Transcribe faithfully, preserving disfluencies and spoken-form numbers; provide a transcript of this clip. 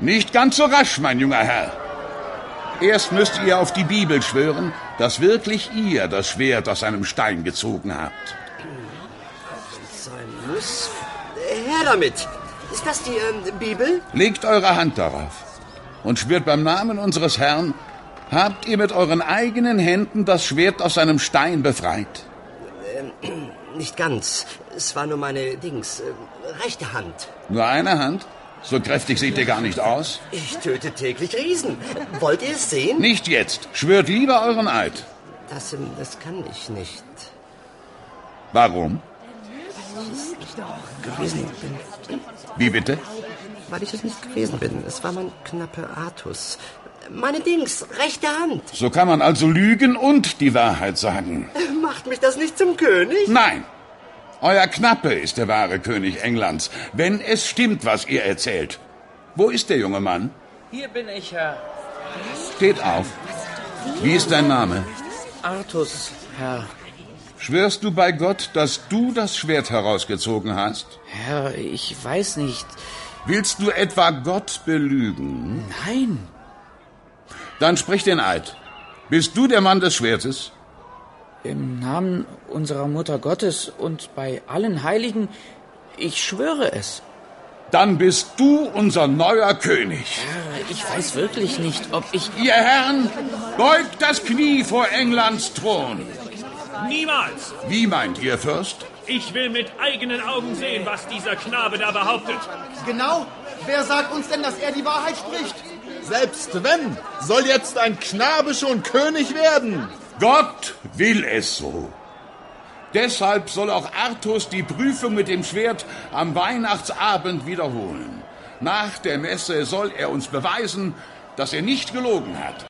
Nicht ganz so rasch, mein junger Herr. Erst müsst ihr auf die Bibel schwören, dass wirklich ihr das Schwert aus einem Stein gezogen habt. Sein muss. Her damit. Ist das die äh, Bibel? Legt eure Hand darauf und schwört beim Namen unseres Herrn, habt ihr mit euren eigenen Händen das Schwert aus einem Stein befreit? Ähm, nicht ganz. Es war nur meine Dings, äh, rechte Hand. Nur eine Hand? So kräftig seht ihr gar nicht aus. Ich töte täglich Riesen. Wollt ihr es sehen? Nicht jetzt. Schwört lieber euren Eid. Das, ähm, das kann ich nicht. Warum? Weil ich es nicht gewesen bin. Wie bitte? Weil ich es nicht gewesen bin. Es war mein knapper Artus. Meine Dings, rechte Hand. So kann man also lügen und die Wahrheit sagen. Macht mich das nicht zum König? Nein. Euer Knappe ist der wahre König Englands, wenn es stimmt, was ihr erzählt. Wo ist der junge Mann? Hier bin ich, Herr. Steht auf. Wie ist dein Name? Artus, Herr. Schwörst du bei Gott, dass du das Schwert herausgezogen hast? Herr, ich weiß nicht. Willst du etwa Gott belügen? Nein. Dann sprich den Eid. Bist du der Mann des Schwertes? Im Namen unserer Mutter Gottes und bei allen Heiligen, ich schwöre es. Dann bist du unser neuer König. Herr, ich weiß wirklich nicht, ob ich... Ihr Herren, beugt das Knie vor Englands Thron. Niemals! Wie meint ihr, Fürst? Ich will mit eigenen Augen sehen, was dieser Knabe da behauptet. Genau. Wer sagt uns denn, dass er die Wahrheit spricht? Selbst wenn, soll jetzt ein Knabe schon König werden. Gott will es so. Deshalb soll auch Artus die Prüfung mit dem Schwert am Weihnachtsabend wiederholen. Nach der Messe soll er uns beweisen, dass er nicht gelogen hat.